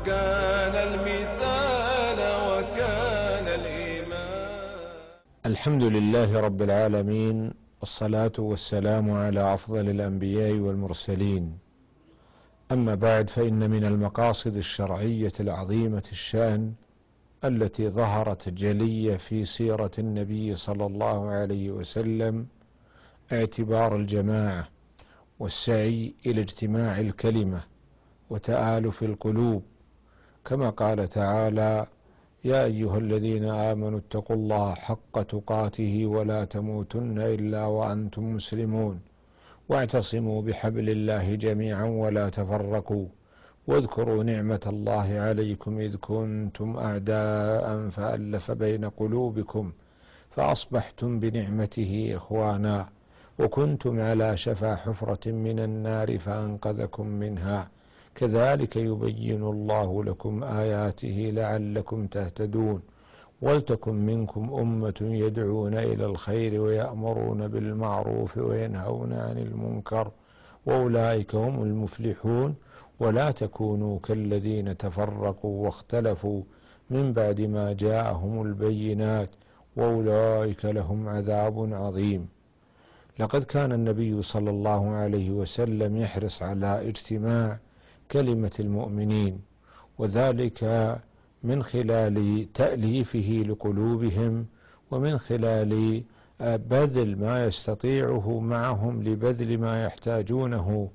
فكان المثال وكان الإيمان. الحمد لله رب العالمين، والصلاة والسلام على أفضل الأنبياء والمرسلين. أما بعد، فإن من المقاصد الشرعية العظيمة الشأن التي ظهرت جلية في سيرة النبي صلى الله عليه وسلم اعتبار الجماعة والسعي إلى اجتماع الكلمة وتآلف القلوب، كما قال تعالى: يا أيها الذين آمنوا اتقوا الله حق تقاته ولا تموتن إلا وأنتم مسلمون واعتصموا بحبل الله جميعا ولا تفرقوا واذكروا نعمة الله عليكم إذ كنتم أعداء فألف بين قلوبكم فأصبحتم بنعمته إخوانا وكنتم على شفا حفرة من النار فأنقذكم منها كذلك يبين الله لكم آياته لعلكم تهتدون ولتكن منكم أمة يدعون إلى الخير ويأمرون بالمعروف وينهون عن المنكر وأولئك هم المفلحون ولا تكونوا كالذين تفرقوا واختلفوا من بعد ما جاءهم البينات وأولئك لهم عذاب عظيم. لقد كان النبي صلى الله عليه وسلم يحرص على اجتماع كلمة المؤمنين، وذلك من خلال تأليفه لقلوبهم ومن خلال بذل ما يستطيعه معهم لبذل ما يحتاجونه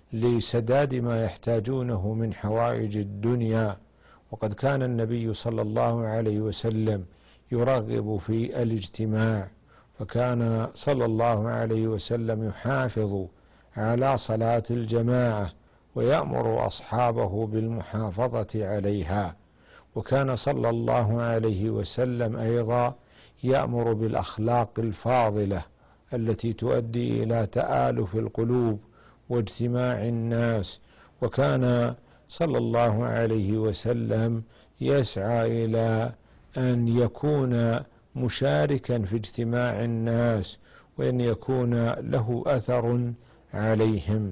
لسداد ما يحتاجونه من حوائج الدنيا. وقد كان النبي صلى الله عليه وسلم يرغب في الاجتماع، فكان صلى الله عليه وسلم يحافظ على صلاة الجماعة ويأمر أصحابه بالمحافظة عليها. وكان صلى الله عليه وسلم أيضا يأمر بالأخلاق الفاضلة التي تؤدي إلى تآلف القلوب واجتماع الناس، وكان صلى الله عليه وسلم يسعى إلى أن يكون مشاركا في اجتماع الناس وأن يكون له أثر عليهم.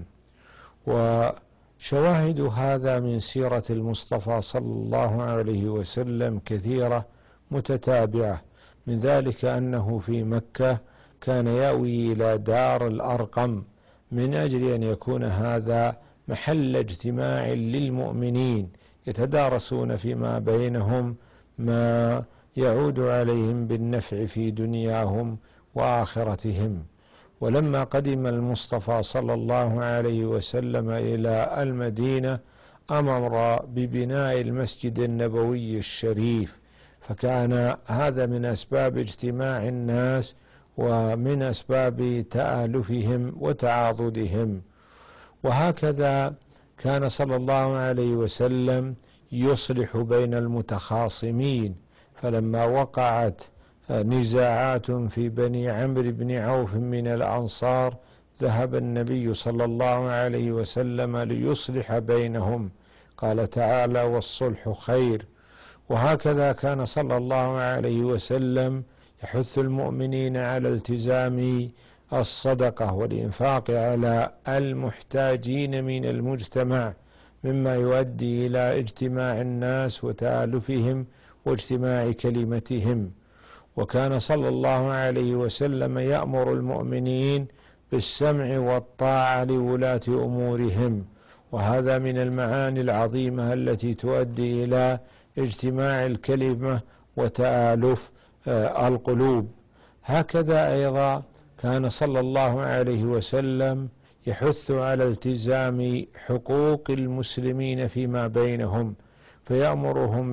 وشواهد هذا من سيرة المصطفى صلى الله عليه وسلم كثيرة متتابعة، من ذلك أنه في مكة كان يأوي إلى دار الأرقم من أجل أن يكون هذا محل اجتماع للمؤمنين يتدارسون فيما بينهم ما يعود عليهم بالنفع في دنياهم وآخرتهم. ولما قدم المصطفى صلى الله عليه وسلم إلى المدينة أمر ببناء المسجد النبوي الشريف، فكان هذا من أسباب اجتماع الناس ومن أسباب تآلفهم وتعاضدهم. وهكذا كان صلى الله عليه وسلم يصلح بين المتخاصمين، فلما وقعت نزاعات في بني عمرو بن عوف من الأنصار ذهب النبي صلى الله عليه وسلم ليصلح بينهم، قال تعالى: والصلح خير. وهكذا كان صلى الله عليه وسلم يحث المؤمنين على التزام الصدقة والإنفاق على المحتاجين من المجتمع، مما يؤدي إلى اجتماع الناس وتآلفهم واجتماع كلمتهم. وكان صلى الله عليه وسلم يأمر المؤمنين بالسمع والطاعة لولاة أمورهم، وهذا من المعاني العظيمة التي تؤدي إلى اجتماع الكلمة وتآلف القلوب. هكذا أيضا كان صلى الله عليه وسلم يحث على التزام حقوق المسلمين فيما بينهم، فيأمرهم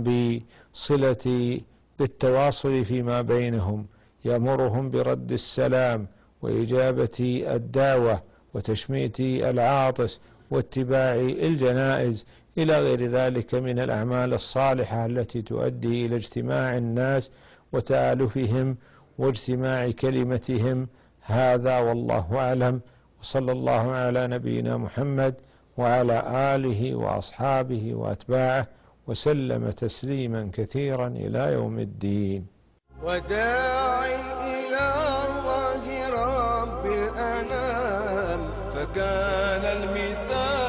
بالتواصل فيما بينهم، يأمرهم برد السلام وإجابة الدعوة وتشميت العاطس واتباع الجنائز إلى غير ذلك من الأعمال الصالحة التي تؤدي إلى اجتماع الناس وتآلفهم واجتماع كلمتهم. هذا والله أعلم، وصلى الله على نبينا محمد وعلى آله وأصحابه وأتباعه وسلم تسليما كثيرا إلى يوم الدين. وداع إلى الله رب الأنام فكان المثال